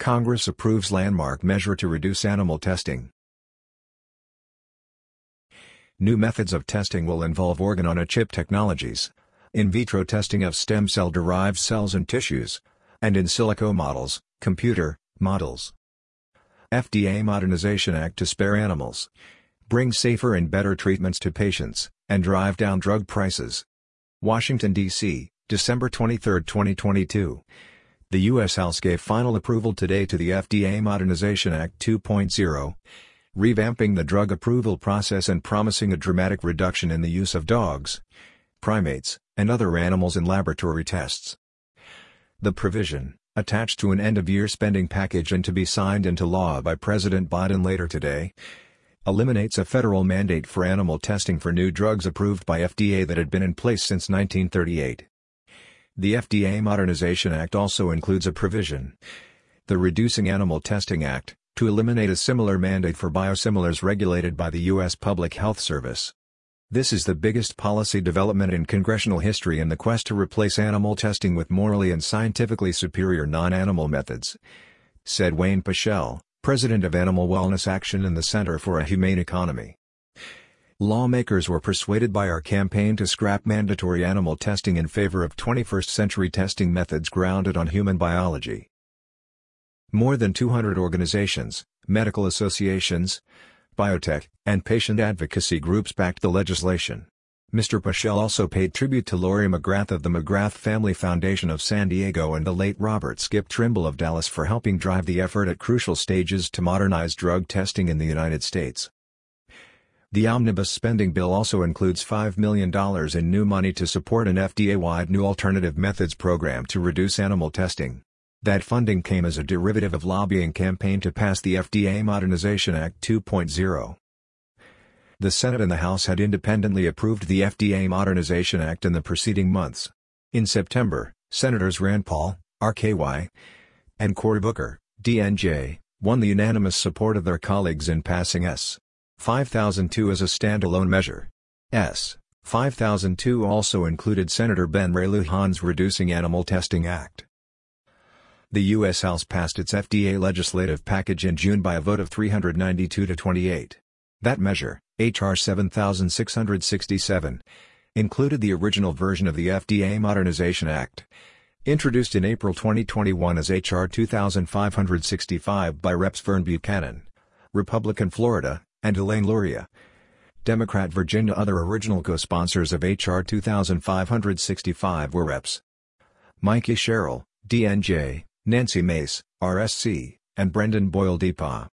Congress approves landmark measure to reduce animal testing. New methods of testing will involve organ-on-a-chip technologies, in vitro testing of stem cell-derived cells and tissues, and in silico models, computer models. FDA Modernization Act to spare animals, bring safer and better treatments to patients, and drive down drug prices. Washington, D.C., December 23, 2022. The U.S. House gave final approval today to the FDA Modernization Act 2.0, revamping the drug approval process and promising a dramatic reduction in the use of dogs, primates, and other animals in laboratory tests. The provision, attached to an end-of-year spending package and to be signed into law by President Biden later today, eliminates a federal mandate for animal testing for new drugs approved by FDA that had been in place since 1938. The FDA Modernization Act also includes a provision, the Reducing Animal Testing Act, to eliminate a similar mandate for biosimilars regulated by the U.S. Public Health Service. This is the biggest policy development in congressional history in the quest to replace animal testing with morally and scientifically superior non-animal methods, said Wayne Pichel, president of Animal Wellness Action and the Center for a Humane Economy. Lawmakers were persuaded by our campaign to scrap mandatory animal testing in favor of 21st-century testing methods grounded on human biology. More than 200 organizations, medical associations, biotech, and patient advocacy groups backed the legislation. Mr. Pichel also paid tribute to Lori McGrath of the McGrath Family Foundation of San Diego and the late Robert Skip Trimble of Dallas for helping drive the effort at crucial stages to modernize drug testing in the United States. The omnibus spending bill also includes $5 million in new money to support an FDA-wide new alternative methods program to reduce animal testing. That funding came as a derivative of lobbying campaign to pass the FDA Modernization Act 2.0. The Senate and the House had independently approved the FDA Modernization Act in the preceding months. In September, Senators Rand Paul, RKY, and Cory Booker, DNJ, won the unanimous support of their colleagues in passing S. 5002 as a standalone measure. S. 5002 also included Senator Ben Ray Lujan's Reducing Animal Testing Act. The U.S. House passed its FDA legislative package in June by a vote of 392 to 28. That measure, H.R. 7667, included the original version of the FDA Modernization Act, introduced in April 2021 as H.R. 2565 by Reps. Vern Buchanan, Republican Florida, and Elaine Luria, Democrat Virginia. Other original co-sponsors of H.R. 2565 were Reps. Mikey Sherrill, DNJ, Nancy Mace, RSC, and Brendan Boyle DPA.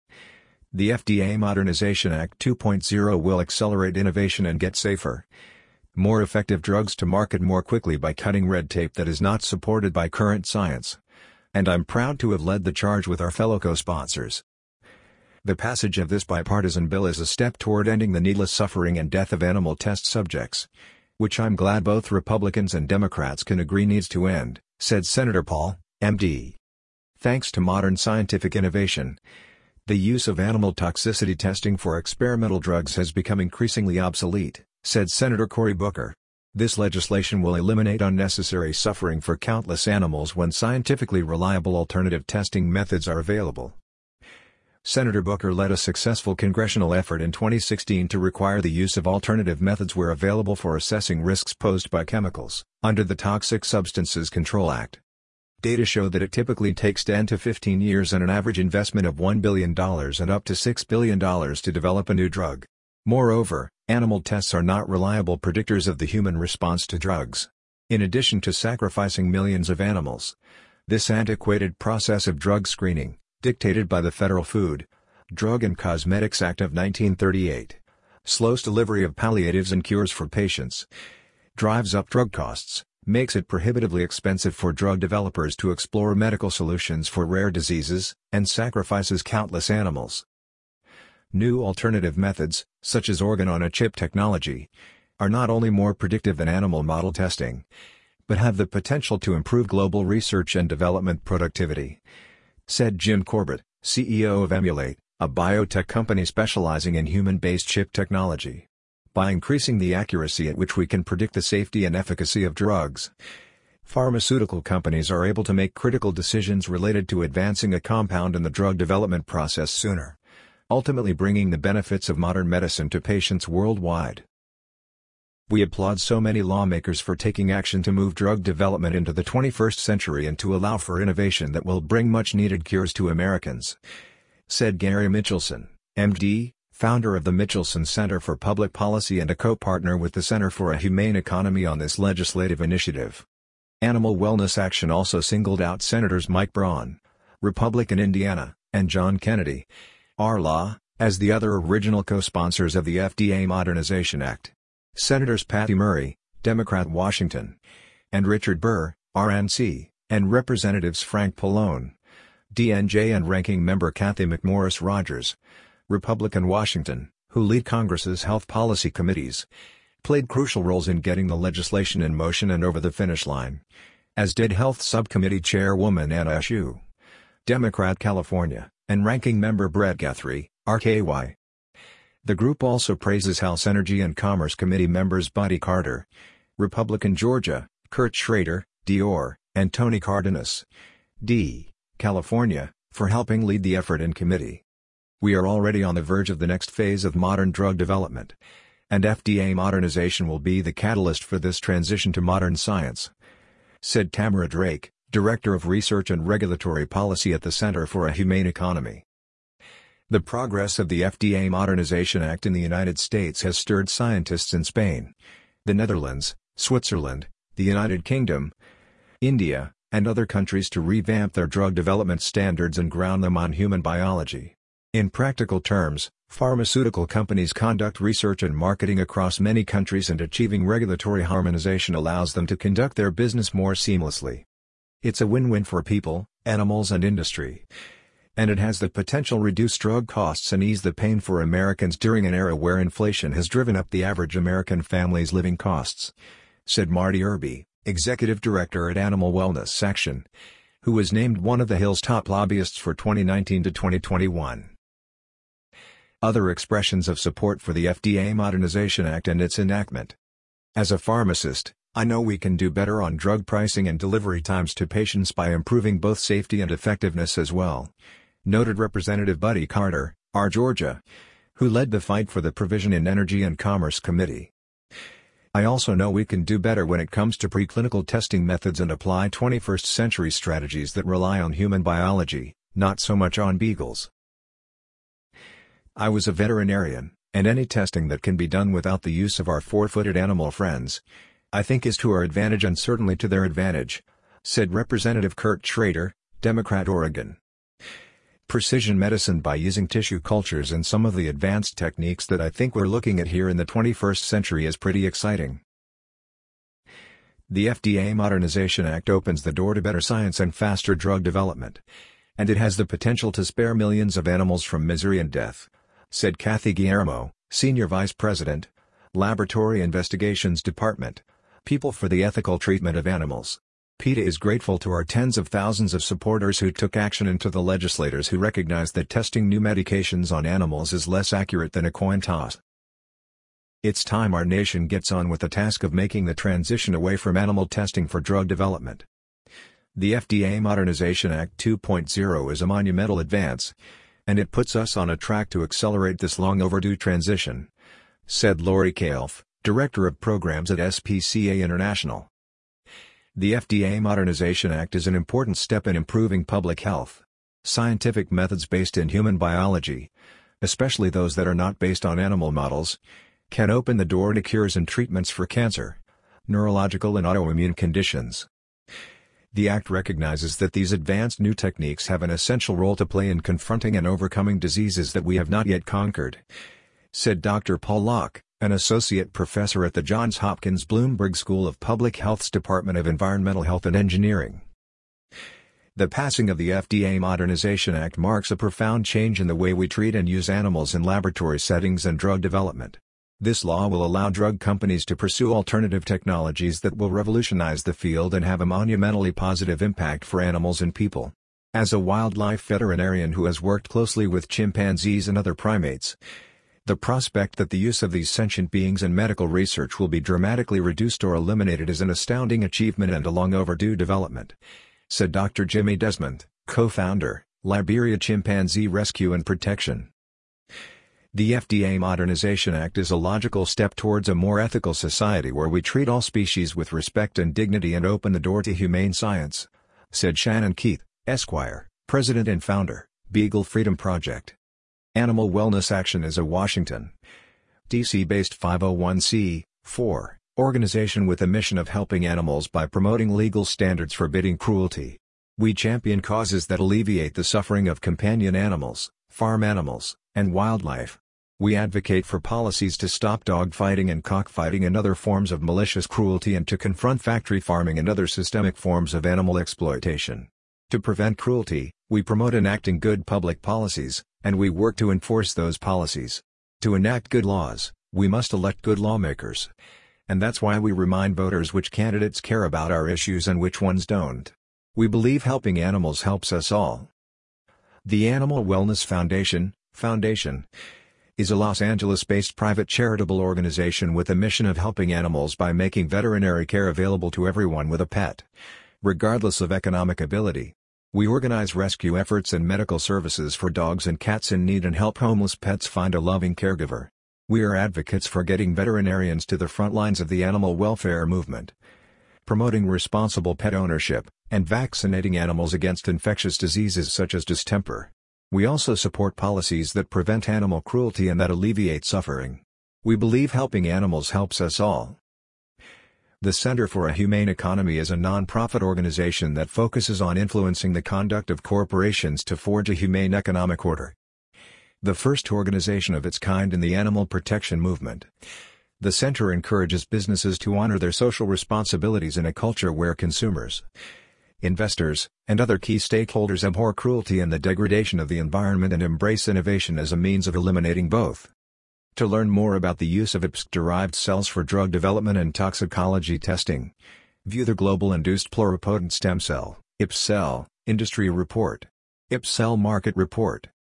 The FDA Modernization Act 2.0 will accelerate innovation and get safer, more effective drugs to market more quickly by cutting red tape that is not supported by current science. And I'm proud to have led the charge with our fellow co-sponsors. The passage of this bipartisan bill is a step toward ending the needless suffering and death of animal test subjects, which I'm glad both Republicans and Democrats can agree needs to end, said Senator Paul, MD. Thanks to modern scientific innovation, the use of animal toxicity testing for experimental drugs has become increasingly obsolete, said Senator Cory Booker. This legislation will eliminate unnecessary suffering for countless animals when scientifically reliable alternative testing methods are available. Senator Booker led a successful congressional effort in 2016 to require the use of alternative methods where available for assessing risks posed by chemicals, under the Toxic Substances Control Act. Data show that it typically takes 10 to 15 years and an average investment of $1 billion and up to $6 billion to develop a new drug. Moreover, animal tests are not reliable predictors of the human response to drugs. In addition to sacrificing millions of animals, this antiquated process of drug screening, dictated by the Federal Food, Drug and Cosmetics Act of 1938, slows delivery of palliatives and cures for patients, drives up drug costs, makes it prohibitively expensive for drug developers to explore medical solutions for rare diseases, and sacrifices countless animals. New alternative methods, such as organ-on-a-chip technology, are not only more predictive than animal model testing, but have the potential to improve global research and development productivity, said Jim Corbett, CEO of Emulate, a biotech company specializing in human-based chip technology. By increasing the accuracy at which we can predict the safety and efficacy of drugs, pharmaceutical companies are able to make critical decisions related to advancing a compound in the drug development process sooner, ultimately bringing the benefits of modern medicine to patients worldwide. We applaud so many lawmakers for taking action to move drug development into the 21st century and to allow for innovation that will bring much-needed cures to Americans," said Gary Mitchelson, MD, founder of the Mitchelson Center for Public Policy and a co-partner with the Center for a Humane Economy on this legislative initiative. Animal Wellness Action also singled out Senators Mike Braun, Republican Indiana, and John Kennedy, RLA, as the other original co-sponsors of the FDA Modernization Act. Senators Patty Murray, Democrat Washington, and Richard Burr, RNC, and Representatives Frank Pallone, DNJ, and Ranking Member Cathy McMorris Rodgers, Republican Washington, who lead Congress's health policy committees, played crucial roles in getting the legislation in motion and over the finish line, as did Health Subcommittee Chairwoman Anna Eshoo, Democrat California, and Ranking Member Brett Guthrie, RKY. The group also praises House Energy and Commerce Committee members Buddy Carter, Republican Georgia, Kurt Schrader, DR, and Tony Cardenas, D, California, for helping lead the effort in committee. We are already on the verge of the next phase of modern drug development, and FDA modernization will be the catalyst for this transition to modern science," said Tamara Drake, Director of Research and Regulatory Policy at the Center for a Humane Economy. The progress of the FDA Modernization Act in the United States has stirred scientists in Spain, the Netherlands, Switzerland, the United Kingdom, India, and other countries to revamp their drug development standards and ground them on human biology. In practical terms, pharmaceutical companies conduct research and marketing across many countries, and achieving regulatory harmonization allows them to conduct their business more seamlessly. It's a win-win for people, animals, and industry, and it has the potential to reduce drug costs and ease the pain for Americans during an era where inflation has driven up the average American family's living costs," said Marty Irby, Executive Director at Animal Wellness Action, who was named one of the Hill's top lobbyists for 2019 to 2021. Other expressions of support for the FDA Modernization Act and its enactment. "As a pharmacist, I know we can do better on drug pricing and delivery times to patients by improving both safety and effectiveness as well," noted Representative Buddy Carter, R. Georgia, who led the fight for the provision in Energy and Commerce Committee. "I also know we can do better when it comes to preclinical testing methods and apply 21st century strategies that rely on human biology, not so much on beagles. I was a veterinarian, and any testing that can be done without the use of our four-footed animal friends, I think is to our advantage and certainly to their advantage," said Representative Kurt Schrader, Democrat Oregon. "Precision medicine by using tissue cultures and some of the advanced techniques that I think we're looking at here in the 21st century is pretty exciting." The FDA Modernization Act opens the door to better science and faster drug development, and it has the potential to spare millions of animals from misery and death, said Kathy Guillermo, Senior Vice President, Laboratory Investigations Department, People for the Ethical Treatment of Animals. PETA is grateful to our tens of thousands of supporters who took action and to the legislators who recognize that testing new medications on animals is less accurate than a coin toss. It's time our nation gets on with the task of making the transition away from animal testing for drug development. The FDA Modernization Act 2.0 is a monumental advance, and it puts us on a track to accelerate this long-overdue transition, said Lori Kaelf, Director of Programs at SPCA International. The FDA Modernization Act is an important step in improving public health. Scientific methods based in human biology, especially those that are not based on animal models, can open the door to cures and treatments for cancer, neurological and autoimmune conditions. The Act recognizes that these advanced new techniques have an essential role to play in confronting and overcoming diseases that we have not yet conquered, said Dr. Paul Locke, an associate professor at the Johns Hopkins Bloomberg School of Public Health's Department of Environmental Health and Engineering. The passing of the FDA Modernization Act marks a profound change in the way we treat and use animals in laboratory settings and drug development. This law will allow drug companies to pursue alternative technologies that will revolutionize the field and have a monumentally positive impact for animals and people. As a wildlife veterinarian who has worked closely with chimpanzees and other primates, The prospect that the use of these sentient beings in medical research will be dramatically reduced or eliminated is an astounding achievement and a long overdue development," said Dr. Jimmy Desmond, co-founder, Liberia Chimpanzee Rescue and Protection. The FDA Modernization Act is a logical step towards a more ethical society where we treat all species with respect and dignity and open the door to humane science, said Shannon Keith, Esquire, president and founder, Beagle Freedom Project. Animal Wellness Action is a Washington, D.C.-based 501(c)(4) organization with a mission of helping animals by promoting legal standards forbidding cruelty. We champion causes that alleviate the suffering of companion animals, farm animals, and wildlife. We advocate for policies to stop dogfighting and cockfighting and other forms of malicious cruelty and to confront factory farming and other systemic forms of animal exploitation. To prevent cruelty, we promote enacting good public policies, and we work to enforce those policies. To enact good laws, we must elect good lawmakers. And that's why we remind voters which candidates care about our issues and which ones don't. We believe helping animals helps us all. The Animal Wellness Foundation is a Los Angeles-based private charitable organization with a mission of helping animals by making veterinary care available to everyone with a pet, regardless of economic ability. We organize rescue efforts and medical services for dogs and cats in need and help homeless pets find a loving caregiver. We are advocates for getting veterinarians to the front lines of the animal welfare movement, promoting responsible pet ownership, and vaccinating animals against infectious diseases such as distemper. We also support policies that prevent animal cruelty and that alleviate suffering. We believe helping animals helps us all. The Center for a Humane Economy is a non-profit organization that focuses on influencing the conduct of corporations to forge a humane economic order. The first organization of its kind in the animal protection movement. The center encourages businesses to honor their social responsibilities in a culture where consumers, investors, and other key stakeholders abhor cruelty and the degradation of the environment and embrace innovation as a means of eliminating both. To learn more about the use of IPSC-derived cells for drug development and toxicology testing, view the Global Induced Pluripotent Stem Cell (IPSC) Industry Report. IPSC Market Report.